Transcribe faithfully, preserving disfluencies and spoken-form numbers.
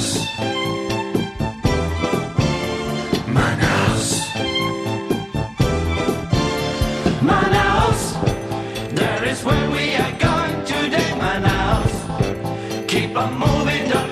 Manaus. Manaus. Manaus. There is where we are going today, Manaus. Keep on moving, don't